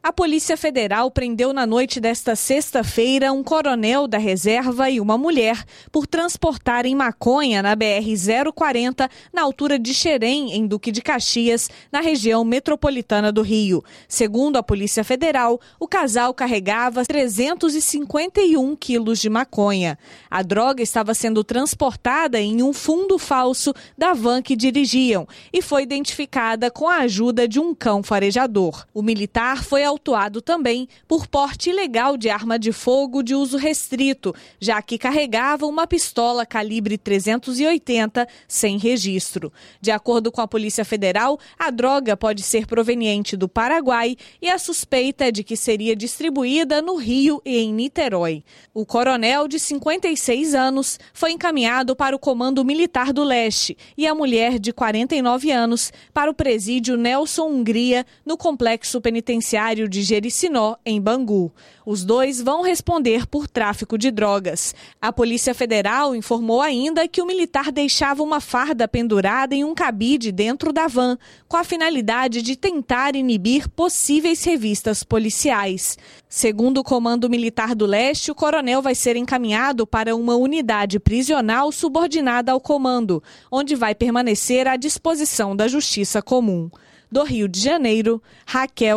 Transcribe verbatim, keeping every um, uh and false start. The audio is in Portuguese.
A Polícia Federal prendeu na noite desta sexta-feira um coronel da reserva e uma mulher por transportarem maconha na B R zero quarenta, na altura de Xerém, em Duque de Caxias, na região metropolitana do Rio. Segundo a Polícia Federal, o casal carregava trezentos e cinquenta e um quilos de maconha. A droga estava sendo transportada em um fundo falso da van que dirigiam e foi identificada com a ajuda de um cão farejador. O militar foi autuado também por porte ilegal de arma de fogo de uso restrito, já que carregava uma pistola calibre trezentos e oitenta sem registro. De acordo com a Polícia Federal, a droga pode ser proveniente do Paraguai e a suspeita é de que seria distribuída no Rio e em Niterói. O coronel, de cinquenta e seis anos, foi encaminhado para o Comando Militar do Leste e a mulher, de quarenta e nove anos, para o presídio Nelson Hungria, no complexo penitenciário de Jericinó, em Bangu. Os dois vão responder por tráfico de drogas. A Polícia Federal informou ainda que o militar deixava uma farda pendurada em um cabide dentro da van, com a finalidade de tentar inibir possíveis revistas policiais. Segundo o Comando Militar do Leste, o coronel vai ser encaminhado para uma unidade prisional subordinada ao comando, onde vai permanecer à disposição da Justiça Comum. Do Rio de Janeiro, Raquel